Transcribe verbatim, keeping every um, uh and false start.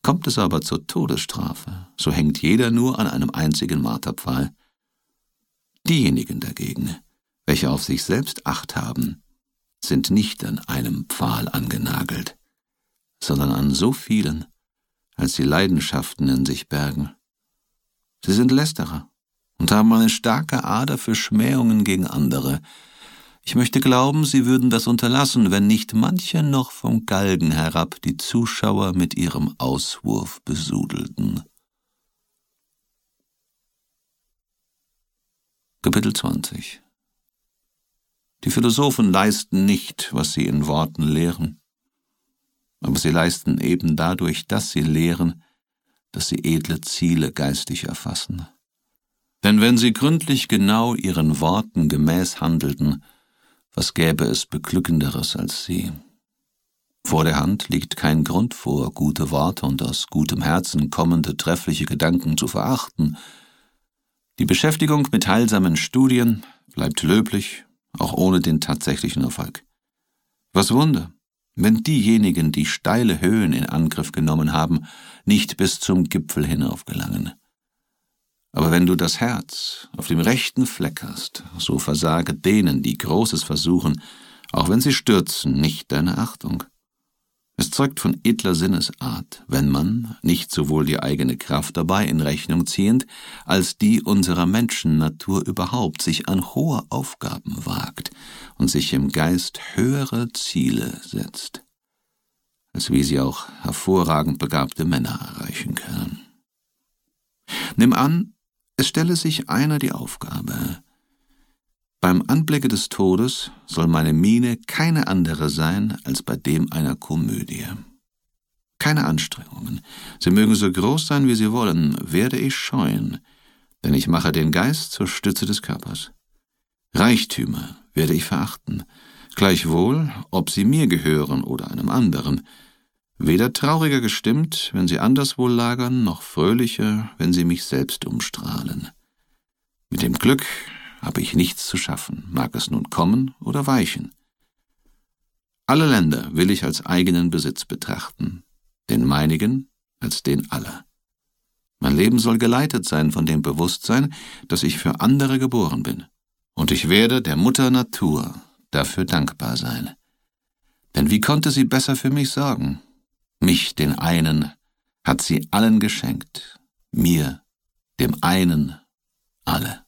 Kommt es aber zur Todesstrafe, so hängt jeder nur an einem einzigen Marterpfahl. Diejenigen dagegen, welche auf sich selbst Acht haben, sind nicht an einem Pfahl angenagelt, sondern an so vielen, als sie Leidenschaften in sich bergen. Sie sind Lästerer und haben eine starke Ader für Schmähungen gegen andere. Ich möchte glauben, sie würden das unterlassen, wenn nicht manche noch vom Galgen herab die Zuschauer mit ihrem Auswurf besudelten. Kapitel zwanzig. Die Philosophen leisten nicht, was sie in Worten lehren, aber sie leisten eben dadurch, dass sie lehren, dass sie edle Ziele geistig erfassen. Denn wenn sie gründlich genau ihren Worten gemäß handelten, was gäbe es Beglückenderes als sie? Vor der Hand liegt kein Grund vor, gute Worte und aus gutem Herzen kommende treffliche Gedanken zu verachten. Die Beschäftigung mit heilsamen Studien bleibt löblich, auch ohne den tatsächlichen Erfolg. Was Wunder, wenn diejenigen, die steile Höhen in Angriff genommen haben, nicht bis zum Gipfel hinauf gelangen. Aber wenn du das Herz auf dem rechten Fleck hast, so versage denen, die Großes versuchen, auch wenn sie stürzen, nicht deine Achtung. Es zeugt von edler Sinnesart, wenn man, nicht sowohl die eigene Kraft dabei in Rechnung ziehend, als die unserer Menschennatur überhaupt sich an hohe Aufgaben wagt und sich im Geist höhere Ziele setzt, als wie sie auch hervorragend begabte Männer erreichen können. Nimm an, es stelle sich einer die Aufgabe: Beim Anblicke des Todes soll meine Miene keine andere sein als bei dem einer Komödie. Keine Anstrengungen, sie mögen so groß sein, wie sie wollen, werde ich scheuen, denn ich mache den Geist zur Stütze des Körpers. Reichtümer werde ich verachten, gleichwohl, ob sie mir gehören oder einem anderen. Weder trauriger gestimmt, wenn sie anderswo lagern, noch fröhlicher, wenn sie mich selbst umstrahlen. Mit dem Glück habe ich nichts zu schaffen, mag es nun kommen oder weichen. Alle Länder will ich als eigenen Besitz betrachten, den meinigen als den aller. Mein Leben soll geleitet sein von dem Bewusstsein, dass ich für andere geboren bin, und ich werde der Mutter Natur dafür dankbar sein. Denn wie konnte sie besser für mich sorgen? Mich, den einen, hat sie allen geschenkt, mir, dem einen, alle.